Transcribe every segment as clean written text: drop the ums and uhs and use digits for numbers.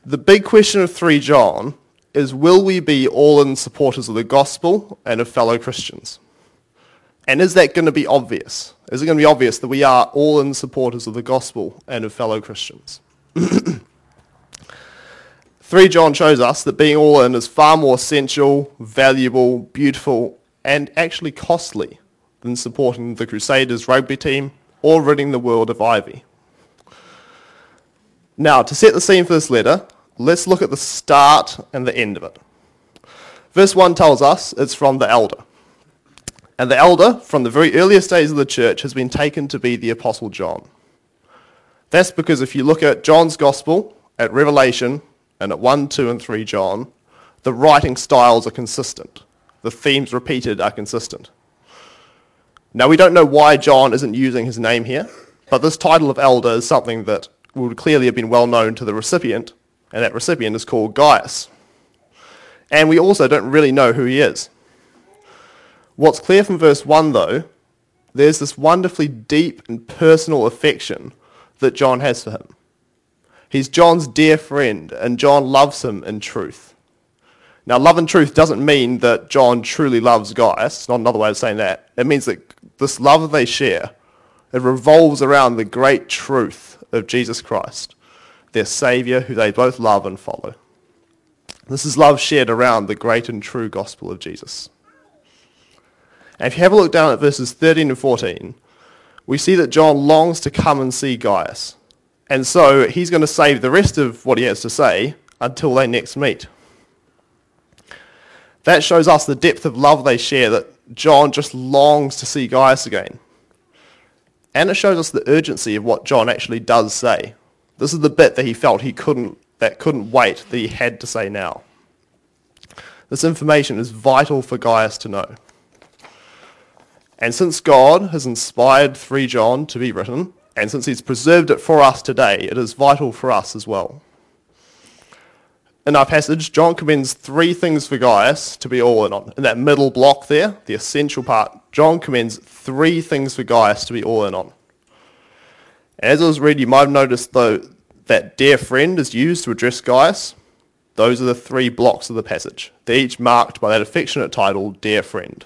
The big question of 3 John is, will we be all-in supporters of the gospel and of fellow Christians? And is that going to be obvious? Is it going to be obvious that we are all-in supporters of the gospel and of fellow Christians? 3 John shows us that being all-in is far more essential, valuable, beautiful, and actually costly than supporting the Crusaders rugby team or ridding the world of ivy. Now, to set the scene for this letter, let's look at the start and the end of it. Verse 1 tells us it's from the elder. And the elder, from the very earliest days of the church, has been taken to be the Apostle John. That's because if you look at John's Gospel, at Revelation, and at 1, 2, and 3 John, the writing styles are consistent. The themes repeated are consistent. Now, we don't know why John isn't using his name here, but this title of elder is something that would clearly have been well known to the recipient, and that recipient is called Gaius. And we also don't really know who he is. What's clear from verse 1, though, there's this wonderfully deep and personal affection that John has for him. He's John's dear friend, and John loves him in truth. Now, love and truth doesn't mean that John truly loves Gaius. It's not another way of saying that. It means that this love that they share, it revolves around the great truth of Jesus Christ, their Saviour, who they both love and follow. This is love shared around the great and true gospel of Jesus. And if you have a look down at verses 13 and 14, we see that John longs to come and see Gaius. And so he's going to save the rest of what he has to say until they next meet. That shows us the depth of love they share, that John just longs to see Gaius again. And it shows us the urgency of what John actually does say. This is the bit that he felt couldn't wait, that he had to say now. This information is vital for Gaius to know. And since God has inspired 3 John to be written, and since he's preserved it for us today, it is vital for us as well. In our passage, John commends 3 things for Gaius to be all in on. In that middle block there, the essential part, John commends 3 things for Gaius to be all in on. And as I was reading, you might have noticed, though, that dear friend is used to address Gaius. Those are the 3 blocks of the passage. They're each marked by that affectionate title, dear friend.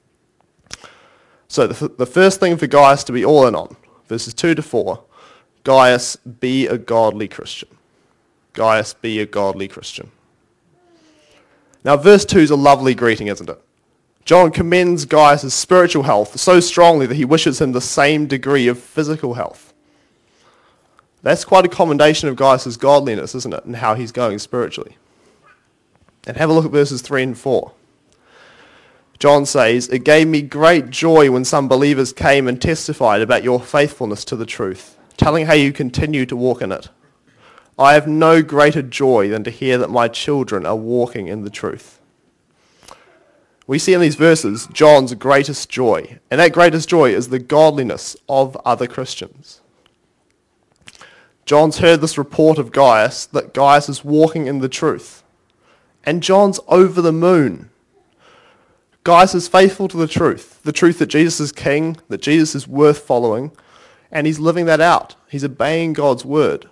So the first thing for Gaius to be all in on, verses 2 to 4, Gaius, be a godly Christian. Gaius, be a godly Christian. Now, verse 2 is a lovely greeting, isn't it? John commends Gaius' spiritual health so strongly that he wishes him the same degree of physical health. That's quite a commendation of Gaius' godliness, isn't it, and how he's going spiritually. And have a look at verses 3 and 4. John says, it gave me great joy when some believers came and testified about your faithfulness to the truth, telling how you continue to walk in it. I have no greater joy than to hear that my children are walking in the truth. We see in these verses John's greatest joy, and that greatest joy is the godliness of other Christians. John's heard this report of Gaius, that Gaius is walking in the truth, and John's over the moon. Gaius is faithful to the truth that Jesus is king, that Jesus is worth following, and he's living that out. He's obeying God's word.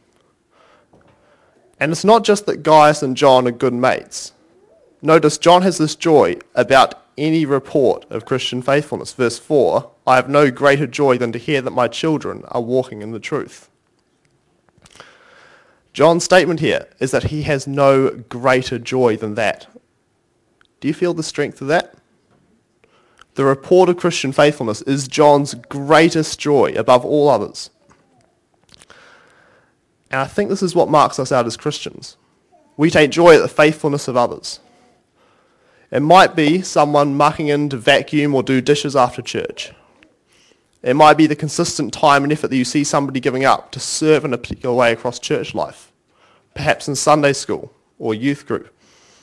And it's not just that Gaius and John are good mates. Notice John has this joy about any report of Christian faithfulness. Verse 4, I have no greater joy than to hear that my children are walking in the truth. John's statement here is that he has no greater joy than that. Do you feel the strength of that? The report of Christian faithfulness is John's greatest joy above all others. And I think this is what marks us out as Christians. We take joy at the faithfulness of others. It might be someone mucking in to vacuum or do dishes after church. It might be the consistent time and effort that you see somebody giving up to serve in a particular way across church life, perhaps in Sunday school or youth group.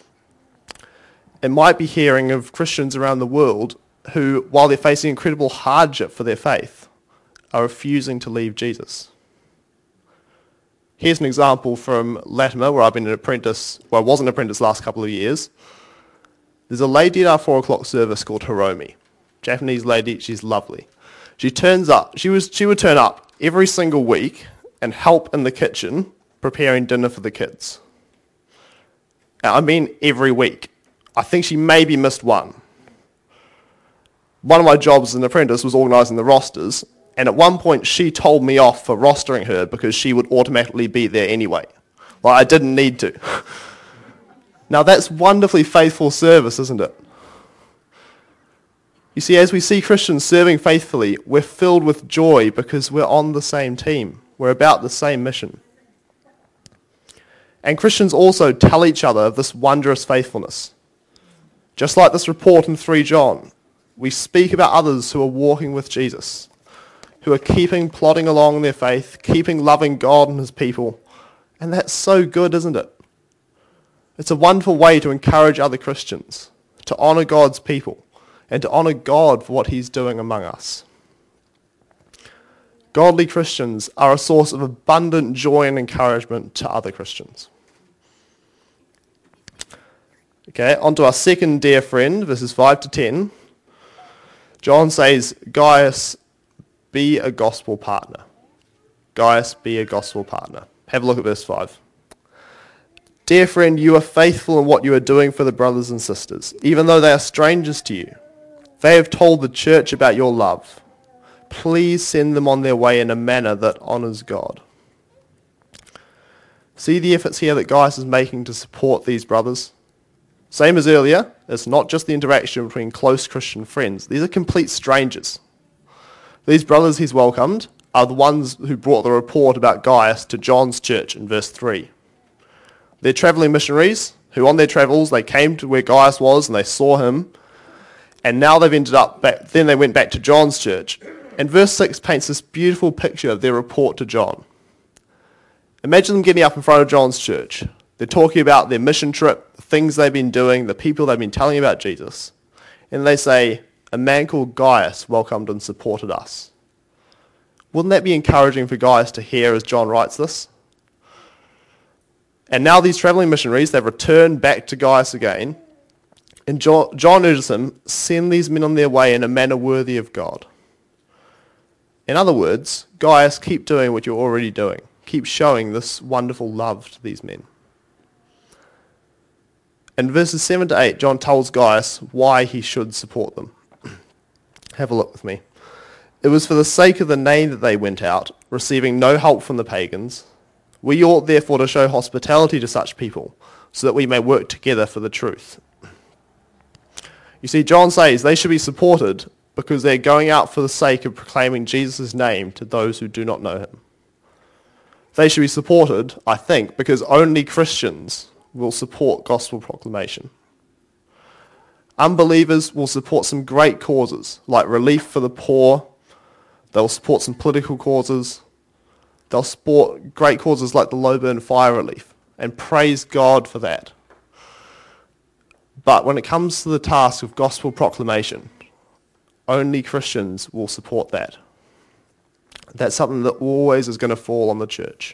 It might be hearing of Christians around the world who, while they're facing incredible hardship for their faith, are refusing to leave Jesus. Here's an example from Latimer, where I've been an apprentice, well, I was an apprentice the last couple of years. There's a lady in our 4 o'clock service called Hiromi. Japanese lady, she's lovely. She turns up, she would turn up every single week and help in the kitchen preparing dinner for the kids. I mean every week. I think she maybe missed one. One of my jobs as an apprentice was organising the rosters, and at one point she told me off for rostering her because she would automatically be there anyway. Well, I didn't need to. Now that's wonderfully faithful service, isn't it? You see, as we see Christians serving faithfully, we're filled with joy because we're on the same team. We're about the same mission. And Christians also tell each other of this wondrous faithfulness. Just like this report in 3 John, we speak about others who are walking with Jesus, who are plodding along in their faith, keeping loving God and his people. And that's so good, isn't it? It's a wonderful way to encourage other Christians, to honour God's people, and to honour God for what he's doing among us. Godly Christians are a source of abundant joy and encouragement to other Christians. Okay, on to our second dear friend, verses 5 to 10. John says, Gaius, be a gospel partner. Gaius, be a gospel partner. Have a look at verse 5. Dear friend, you are faithful in what you are doing for the brothers and sisters, even though they are strangers to you. They have told the church about your love. Please send them on their way in a manner that honours God. See the efforts here that Gaius is making to support these brothers? Same as earlier, it's not just the interaction between close Christian friends. These are complete strangers. These brothers he's welcomed are the ones who brought the report about Gaius to John's church in verse 3. They're travelling missionaries who on their travels they came to where Gaius was and they saw him, and now they've ended up back, then they went back to John's church. And verse 6 paints this beautiful picture of their report to John. Imagine them getting up in front of John's church. They're talking about their mission trip, the things they've been doing, the people they've been telling about Jesus. And they say, a man called Gaius welcomed and supported us. Wouldn't that be encouraging for Gaius to hear as John writes this? And now these travelling missionaries, they've returned back to Gaius again. And John urges him, send these men on their way in a manner worthy of God. In other words, Gaius, keep doing what you're already doing. Keep showing this wonderful love to these men. In verses 7 to 8, John tells Gaius why he should support them. Have a look with me. It was for the sake of the name that they went out, receiving no help from the pagans. We ought therefore to show hospitality to such people, so that we may work together for the truth. You see, John says they should be supported because they're going out for the sake of proclaiming Jesus' name to those who do not know him. They should be supported, I think, because only Christians will support gospel proclamation. Unbelievers will support some great causes, like relief for the poor. They'll support some political causes. They'll support great causes like the Loburn fire relief, and praise God for that. But when it comes to the task of gospel proclamation, only Christians will support that. That's something that always is going to fall on the church.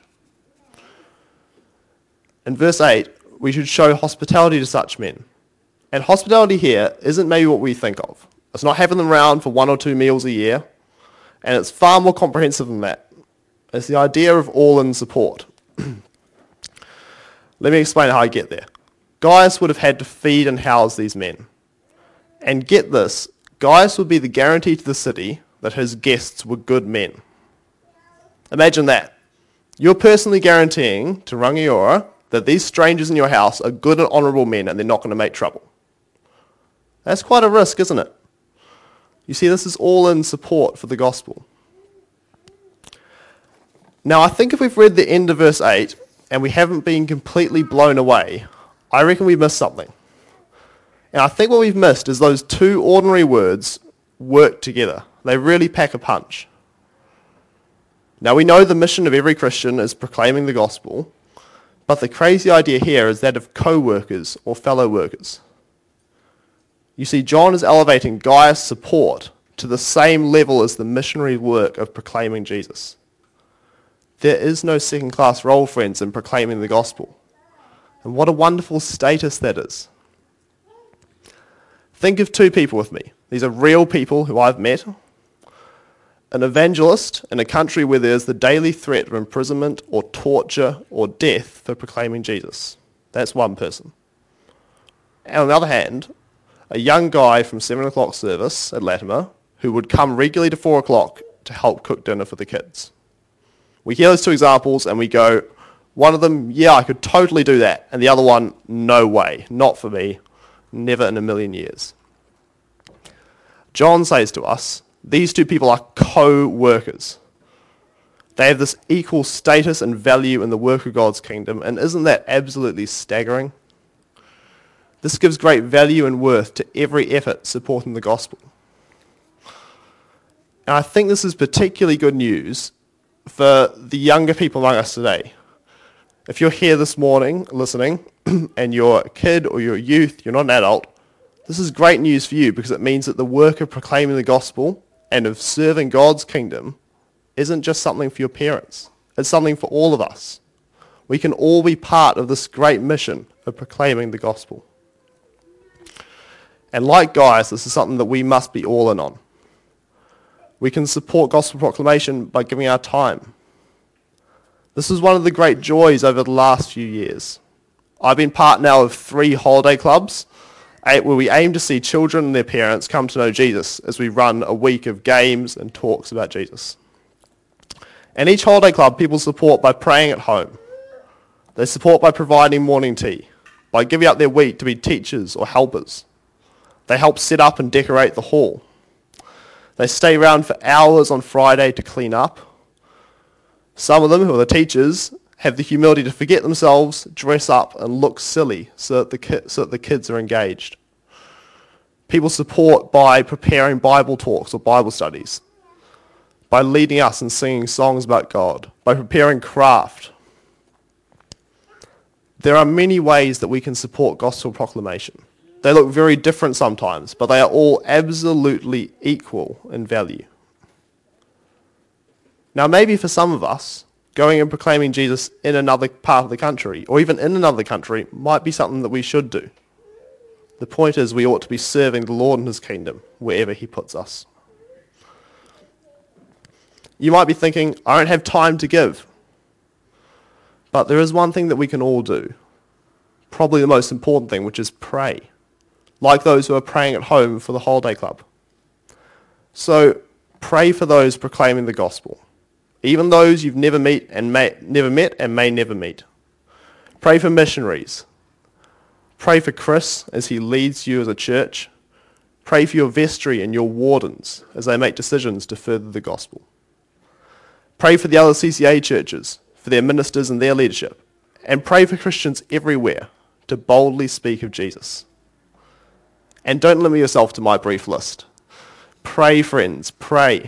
In verse 8, we should show hospitality to such men. And hospitality here isn't maybe what we think of. It's not having them round for 1 or 2 meals a year, and it's far more comprehensive than that. It's the idea of all-in support. Let me explain how I get there. Gaius would have had to feed and house these men. And get this, Gaius would be the guarantee to the city that his guests were good men. Imagine that. You're personally guaranteeing to Rangiora that these strangers in your house are good and honourable men and they're not going to make trouble. That's quite a risk, isn't it? You see, this is all in support for the gospel. Now, I think if we've read the end of verse 8 and we haven't been completely blown away, I reckon we missed something. And I think what we've missed is those 2 ordinary words work together. They really pack a punch. Now, we know the mission of every Christian is proclaiming the gospel, but the crazy idea here is that of co-workers or fellow workers. You see, John is elevating Gaius' support to the same level as the missionary work of proclaiming Jesus. There is no second-class role, friends, in proclaiming the gospel. And what a wonderful status that is. Think of 2 people with me. These are real people who I've met. An evangelist in a country where there's the daily threat of imprisonment or torture or death for proclaiming Jesus. That's one person. And on the other hand, a young guy from 7 o'clock service at Latimer who would come regularly to 4 o'clock to help cook dinner for the kids. We hear those two examples and we go, one of them, yeah, I could totally do that. And the other one, no way, not for me, never in a million years. John says to us, these two people are co-workers. They have this equal status and value in the work of God's kingdom, and isn't that absolutely staggering? This gives great value and worth to every effort supporting the gospel. And I think this is particularly good news for the younger people among us today. If you're here this morning listening, and you're a kid or you're a youth, you're not an adult, this is great news for you because it means that the work of proclaiming the gospel and of serving God's kingdom isn't just something for your parents. It's something for all of us. We can all be part of this great mission of proclaiming the gospel. And like Gaius, this is something that we must be all in on. We can support gospel proclamation by giving our time. This is one of the great joys over the last few years. I've been part now of 3 holiday clubs where we aim to see children and their parents come to know Jesus as we run a week of games and talks about Jesus. And each holiday club, people support by praying at home. They support by providing morning tea, by giving up their week to be teachers or helpers. They help set up and decorate the hall. They stay around for hours on Friday to clean up. Some of them, who are the teachers, have the humility to forget themselves, dress up and look silly so that the kids are engaged. People support by preparing Bible talks or Bible studies, by leading us in singing songs about God, by preparing craft. There are many ways that we can support gospel proclamation. They look very different sometimes, but they are all absolutely equal in value. Now, maybe for some of us, going and proclaiming Jesus in another part of the country, or even in another country, might be something that we should do. The point is we ought to be serving the Lord and his kingdom wherever he puts us. You might be thinking, I don't have time to give. But there is one thing that we can all do, probably the most important thing, which is pray, like those who are praying at home for the holiday club. So pray for those proclaiming the gospel, even those you've never met and may never meet. Pray for missionaries. Pray for Chris as he leads you as a church. Pray for your vestry and your wardens as they make decisions to further the gospel. Pray for the other CCA churches, for their ministers and their leadership. And pray for Christians everywhere to boldly speak of Jesus. And don't limit yourself to my brief list. Pray, friends, pray.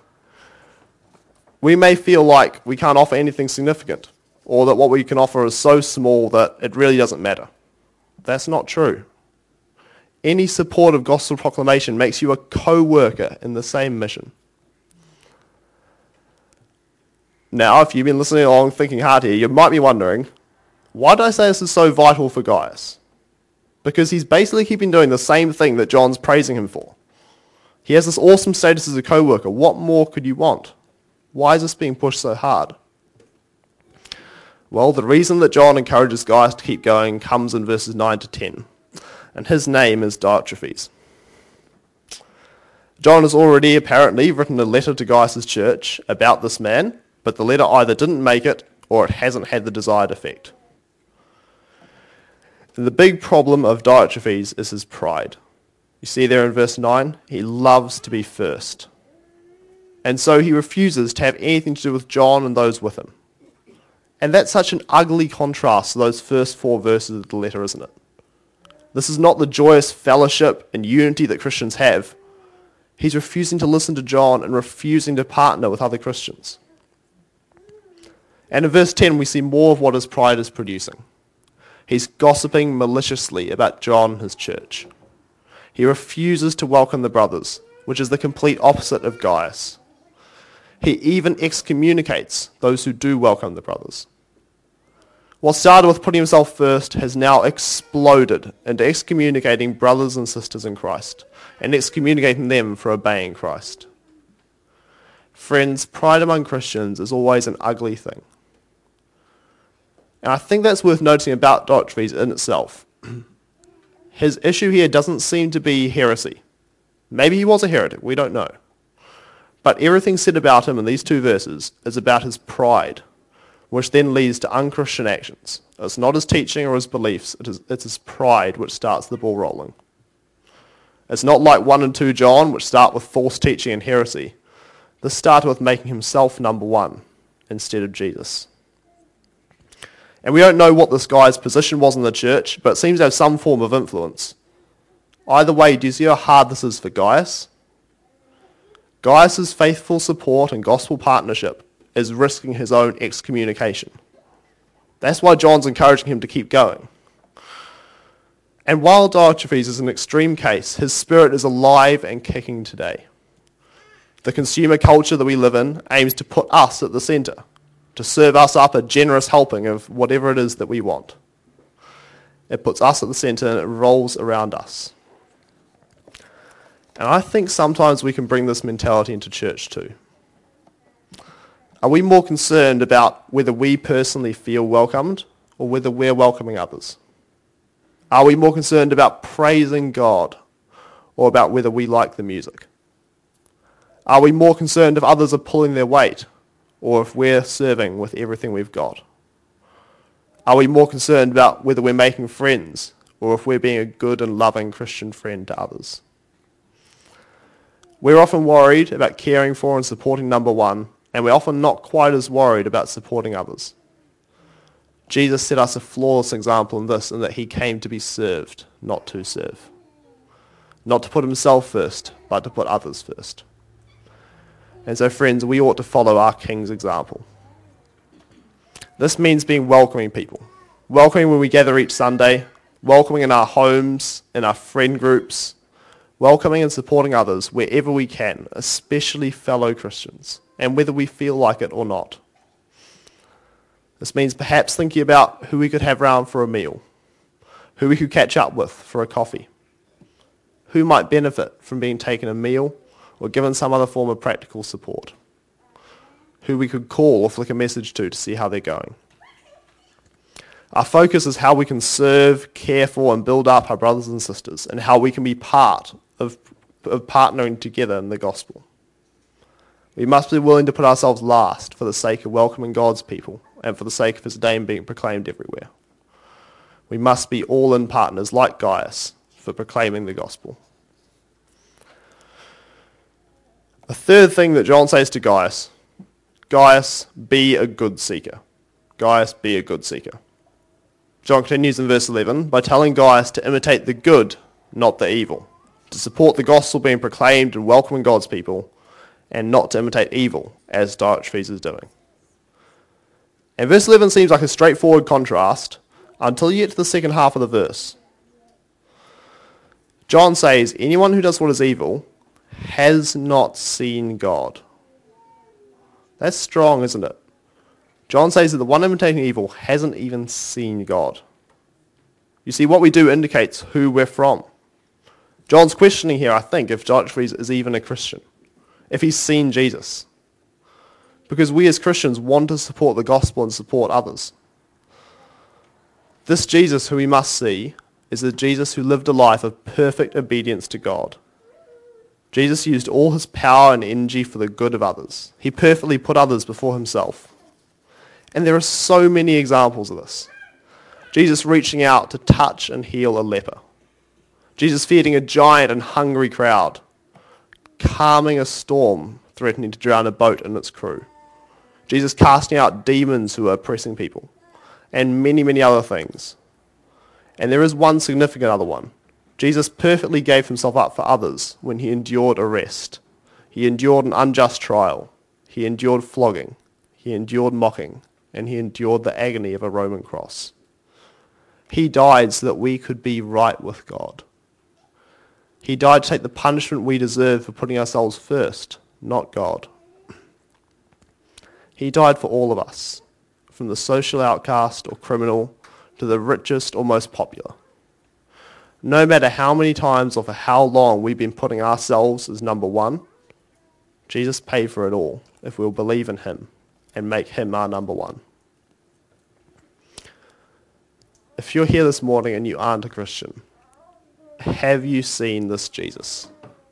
We may feel like we can't offer anything significant, or that what we can offer is so small that it really doesn't matter. That's not true. Any support of gospel proclamation makes you a co-worker in the same mission. Now, if you've been listening along, thinking hard here, you might be wondering, why did I say this is so vital for Gaius? Because he's basically keeping doing the same thing that John's praising him for. He has this awesome status as a co-worker. What more could you want? Why is this being pushed so hard? Well, the reason that John encourages Gaius to keep going comes in verses 9 to 10. And his name is Diotrephes. John has already apparently written a letter to Gaius' church about this man, but the letter either didn't make it or it hasn't had the desired effect. And the big problem of Diotrephes is his pride. You see there in verse 9, he loves to be first. And so he refuses to have anything to do with John and those with him. And that's such an ugly contrast to those first 4 verses of the letter, isn't it? This is not the joyous fellowship and unity that Christians have. He's refusing to listen to John and refusing to partner with other Christians. And in verse 10, we see more of what his pride is producing. He's gossiping maliciously about John and his church. He refuses to welcome the brothers, which is the complete opposite of Gaius. He even excommunicates those who do welcome the brothers. What started with putting himself first has now exploded into excommunicating brothers and sisters in Christ and excommunicating them for obeying Christ. Friends, pride among Christians is always an ugly thing. And I think that's worth noticing about Diotrephes in itself. His issue here doesn't seem to be heresy. Maybe he was a heretic, we don't know. But everything said about him in these two verses is about his pride, which then leads to unchristian actions. It's not his teaching or his beliefs, it's his pride which starts the ball rolling. It's not like 1 and 2 John, which start with false teaching and heresy. This started with making himself number one instead of Jesus. And we don't know what this guy's position was in the church, but it seems to have some form of influence. Either way, do you see how hard this is for Gaius? Gaius' faithful support and gospel partnership is risking his own excommunication. That's why John's encouraging him to keep going. And while Diotrephes is an extreme case, his spirit is alive and kicking today. The consumer culture that we live in aims to put us at the centre, to serve us up a generous helping of whatever it is that we want. It puts us at the centre and it rolls around us. And I think sometimes we can bring this mentality into church too. Are we more concerned about whether we personally feel welcomed or whether we're welcoming others? Are we more concerned about praising God or about whether we like the music? Are we more concerned if others are pulling their weight or if we're serving with everything we've got? Are we more concerned about whether we're making friends or if we're being a good and loving Christian friend to others? We're often worried about caring for and supporting number one, and we're often not quite as worried about supporting others. Jesus set us a flawless example in this, in that he came to be served, not to serve. Not to put himself first, but to put others first. And so, friends, we ought to follow our King's example. This means being welcoming people. Welcoming when we gather each Sunday, welcoming in our homes, in our friend groups, welcoming and supporting others wherever we can, especially fellow Christians, and whether we feel like it or not. This means perhaps thinking about who we could have round for a meal, who we could catch up with for a coffee, who might benefit from being taken a meal or given some other form of practical support, who we could call or flick a message to see how they're going. Our focus is how we can serve, care for, and build up our brothers and sisters, and how we can be part of partnering together in the gospel. We must be willing to put ourselves last for the sake of welcoming God's people and for the sake of his name being proclaimed everywhere. We must be all-in partners like Gaius for proclaiming the gospel. A third thing that John says to Gaius, Gaius, be a good seeker. Gaius, be a good seeker. John continues in verse 11 by telling Gaius to imitate the good, not the evil, to support the gospel being proclaimed and welcoming God's people, and not to imitate evil, as Diotrephes is doing. And verse 11 seems like a straightforward contrast until you get to the second half of the verse. John says, anyone who does what is evil has not seen God. That's strong, isn't it? John says that the one imitating evil hasn't even seen God. You see, what we do indicates who we're from. John's questioning here, I think, if Diotrephes is even a Christian, if he's seen Jesus. Because we as Christians want to support the gospel and support others. This Jesus who we must see is the Jesus who lived a life of perfect obedience to God. Jesus used all his power and energy for the good of others. He perfectly put others before himself. And there are so many examples of this. Jesus reaching out to touch and heal a leper. Jesus feeding a giant and hungry crowd. Calming a storm threatening to drown a boat and its crew. Jesus casting out demons who are oppressing people. And many, many other things. And there is one significant other one. Jesus perfectly gave himself up for others when he endured arrest. He endured an unjust trial. He endured flogging. He endured mocking. And he endured the agony of a Roman cross. He died so that we could be right with God. He died to take the punishment we deserve for putting ourselves first, not God. He died for all of us, from the social outcast or criminal to the richest or most popular. No matter how many times or for how long we've been putting ourselves as number one, Jesus paid for it all if we'll believe in him and make him our number one. If you're here this morning and you aren't a Christian, have you seen this Jesus?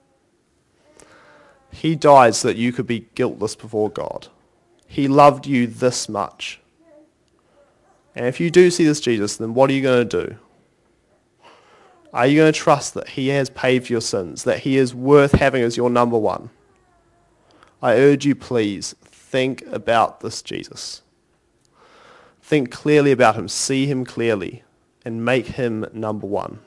He died so that you could be guiltless before God. He loved you this much. And if you do see this Jesus, then what are you going to do? Are you going to trust that he has paid for your sins, that he is worth having as your number one? I urge you, please, think about this Jesus. Think clearly about him, see him clearly, and make him number one.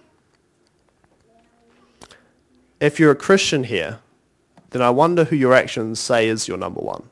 If you're a Christian here, then I wonder who your actions say is your number one.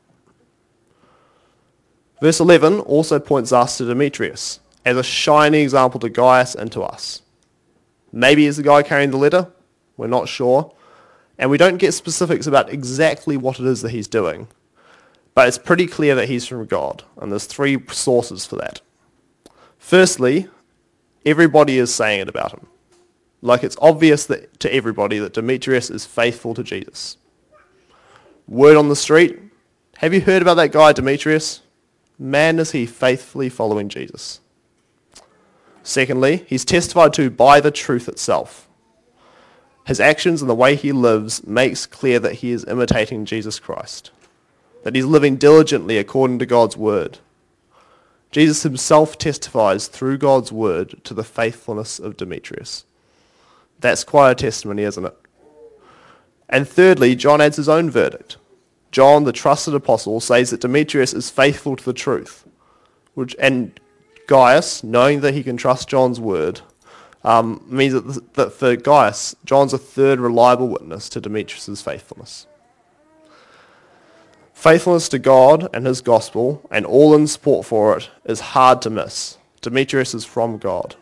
Verse 11 also points us to Demetrius as a shining example to Gaius and to us. Maybe he's the guy carrying the letter, we're not sure, and we don't get specifics about exactly what it is that he's doing, but it's pretty clear that he's from God, and there's three sources for that. Firstly, everybody is saying it about him. Like it's obvious that to everybody that Demetrius is faithful to Jesus. Word on the street, have you heard about that guy Demetrius? Man, is he faithfully following Jesus. Secondly, he's testified to by the truth itself. His actions and the way he lives makes clear that he is imitating Jesus Christ, that he's living diligently according to God's word. Jesus himself testifies through God's word to the faithfulness of Demetrius. That's quite a testimony, isn't it? And thirdly, John adds his own verdict. John, the trusted apostle, says that Demetrius is faithful to the truth. And Gaius, knowing that he can trust John's word, means that for Gaius, John's a third reliable witness to Demetrius' faithfulness. Faithfulness to God and his gospel, and all in support for it, is hard to miss. Demetrius is from God.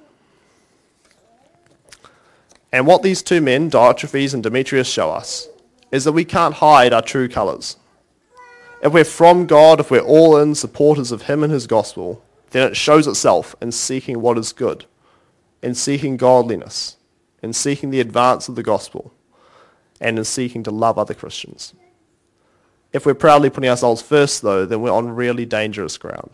And what these two men, Diotrephes and Demetrius, show us is that we can't hide our true colours. If we're from God, if we're all in supporters of him and his gospel, then it shows itself in seeking what is good, in seeking godliness, in seeking the advance of the gospel, and in seeking to love other Christians. If we're proudly putting ourselves first, though, then we're on really dangerous ground.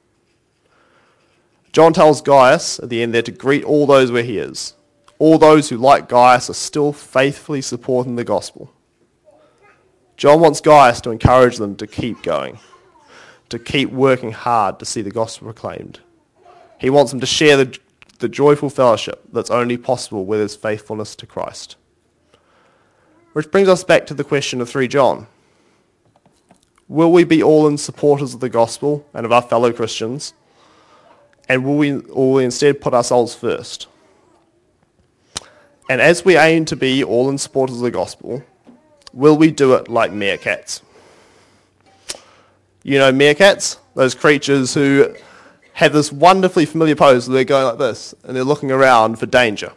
John tells Gaius at the end there to greet all those where he is. All those who, like Gaius, are still faithfully supporting the gospel. John wants Gaius to encourage them to keep going, to keep working hard to see the gospel proclaimed. He wants them to share the joyful fellowship that's only possible with his faithfulness to Christ. Which brings us back to the question of 3 John. Will we be all in supporters of the gospel and of our fellow Christians? And will we instead put ourselves first? And as we aim to be all in supporters of the gospel, will we do it like meerkats? You know meerkats? Those creatures who have this wonderfully familiar pose where they're going like this and they're looking around for danger.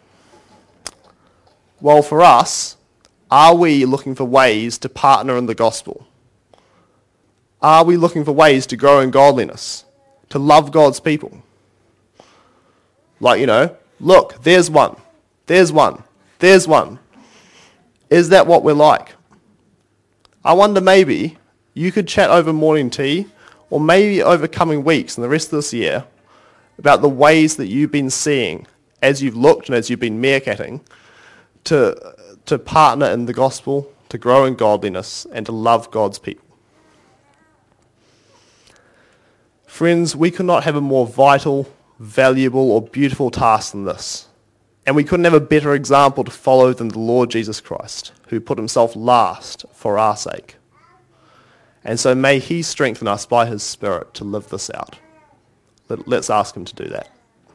Well, for us, are we looking for ways to partner in the gospel? Are we looking for ways to grow in godliness, to love God's people? Like, look, there's one. There's one. There's one. Is that what we're like? I wonder maybe you could chat over morning tea, or maybe over coming weeks and the rest of this year, about the ways that you've been seeing as you've looked and as you've been meerkatting to partner in the gospel, to grow in godliness, and to love God's people. Friends, we could not have a more vital, valuable, or beautiful task than this. And we couldn't have a better example to follow than the Lord Jesus Christ, who put himself last for our sake. And so may he strengthen us by his Spirit to live this out. Let's ask him to do that.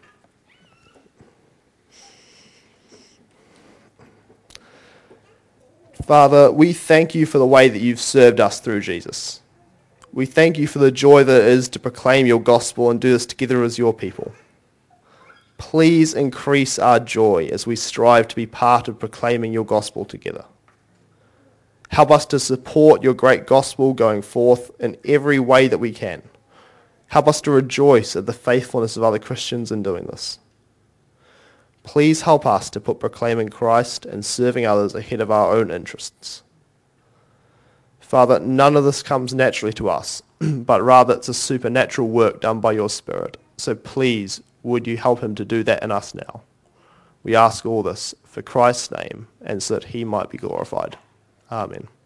Father, we thank you for the way that you've served us through Jesus. We thank you for the joy that it is to proclaim your gospel and do this together as your people. Please increase our joy as we strive to be part of proclaiming your gospel together. Help us to support your great gospel going forth in every way that we can. Help us to rejoice at the faithfulness of other Christians in doing this. Please help us to put proclaiming Christ and serving others ahead of our own interests. Father, none of this comes naturally to us, but rather it's a supernatural work done by your Spirit. So please, would you help him to do that in us now? We ask all this for Christ's name and so that he might be glorified. Amen.